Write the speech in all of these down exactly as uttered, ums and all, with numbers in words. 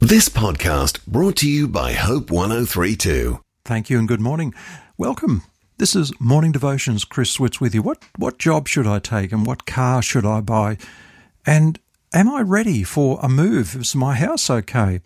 This podcast brought to you by Hope one oh three two. Thank you and good morning. Welcome. This is Morning Devotions. Chris Switz with you. What what job should I take and what car should I buy? And am I ready for a move? Is my house okay?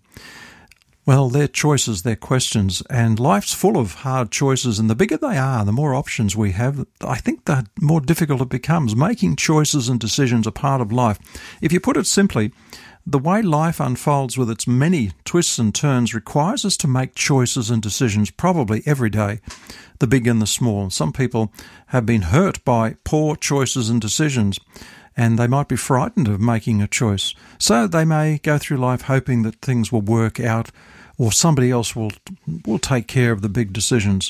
Well, they're choices, they're questions, and life's full of hard choices, and the bigger they are, the more options we have, I think the more difficult it becomes. Making choices and decisions are part of life. If you put it simply, the way life unfolds with its many twists and turns requires us to make choices and decisions probably every day, the big and the small. Some people have been hurt by poor choices and decisions, and they might be frightened of making a choice. So they may go through life hoping that things will work out or somebody else will will take care of the big decisions.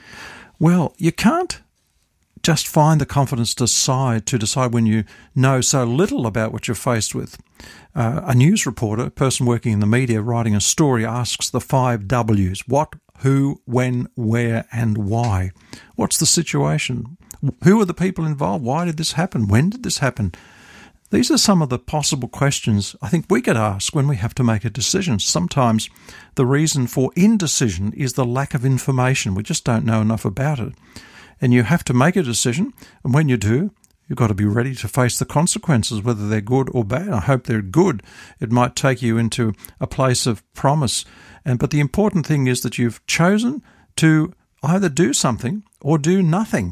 Well, you can't just find the confidence to decide, to decide when you know so little about what you're faced with. Uh, a news reporter, a person working in the media, writing a story, asks the five W's. What, who, when, where, and why? What's the situation? Who are the people involved? Why did this happen? When did this happen? These are some of the possible questions I think we could ask when we have to make a decision. Sometimes the reason for indecision is the lack of information. We just don't know enough about it. And you have to make a decision, and when you do, you've got to be ready to face the consequences, whether they're good or bad. I hope they're good. It might take you into a place of promise. And but the important thing is that you've chosen to either do something or do nothing.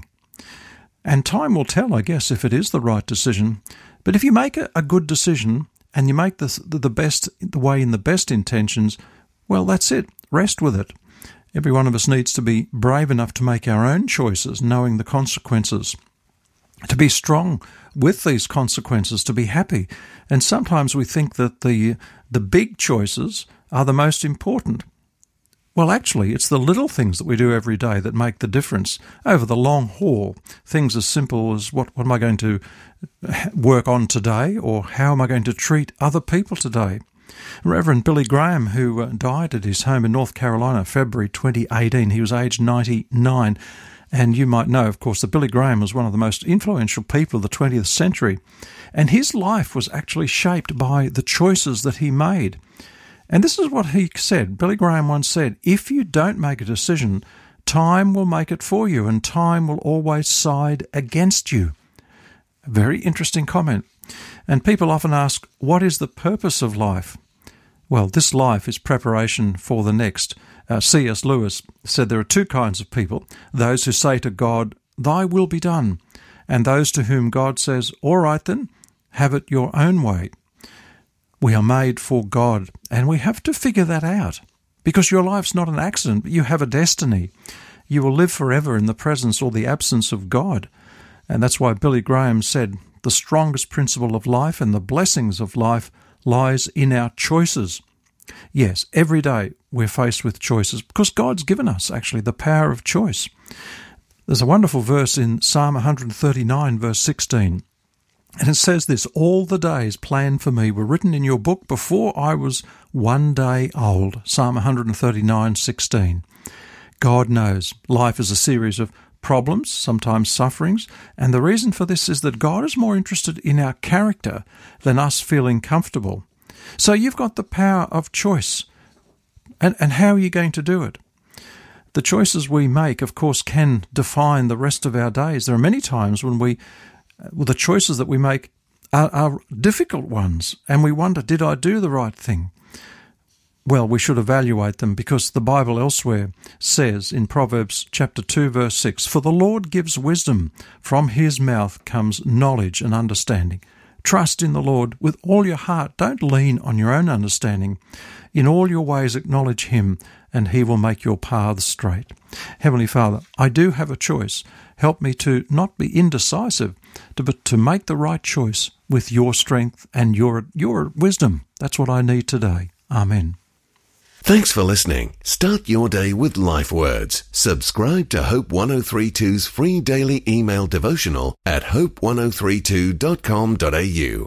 And time will tell, I guess, if it is the right decision. But if you make a, a good decision and you make the, the best the way in the best intentions, well, that's it. Rest with it. Every one of us needs to be brave enough to make our own choices, knowing the consequences, to be strong with these consequences, to be happy. And sometimes we think that the the big choices are the most important. Well, actually, it's the little things that we do every day that make the difference over the long haul. Things as simple as what, what am I going to work on today, or how am I going to treat other people today? Reverend Billy Graham, who uh, died at his home in North Carolina, February twenty eighteen, he was aged ninety-nine. And you might know, of course, that Billy Graham was one of the most influential people of the twentieth century. And his life was actually shaped by the choices that he made. And this is what he said. Billy Graham once said, if you don't make a decision, time will make it for you, and time will always side against you. A very interesting comment. And people often ask, what is the purpose of life? Well, this life is preparation for the next. Uh, C S Lewis said there are two kinds of people, those who say to God, thy will be done, and those to whom God says, all right then, have it your own way. We are made for God, and we have to figure that out, because your life's not an accident, but you have a destiny. You will live forever in the presence or the absence of God. And that's why Billy Graham said, the strongest principle of life and the blessings of life lies in our choices. Yes, every day we're faced with choices because God's given us actually the power of choice. There's a wonderful verse in Psalm one thirty-nine, verse sixteen, and it says this, all the days planned for me were written in your book before I was one day old. Psalm one thirty-nine, sixteen. God knows life is a series of problems, sometimes sufferings, and the reason for this is that God is more interested in our character than us feeling comfortable. So you've got the power of choice. And, and how are you going to do it? The choices we make, of course, can define the rest of our days. There are many times when we, well, the choices that we make are, are difficult ones, and we wonder, did I do the right thing? Well, we should evaluate them because the Bible elsewhere says in Proverbs chapter two, verse six, for the Lord gives wisdom, from his mouth comes knowledge and understanding. Trust in the Lord with all your heart. Don't lean on your own understanding. In all your ways acknowledge him, and he will make your paths straight. Heavenly Father, I do have a choice. Help me to not be indecisive, to, but to make the right choice with your strength and your, your wisdom. That's what I need today. Amen. Thanks for listening. Start your day with Life Words. Subscribe to Hope one oh three two's free daily email devotional at hope one oh three two dot com dot a u.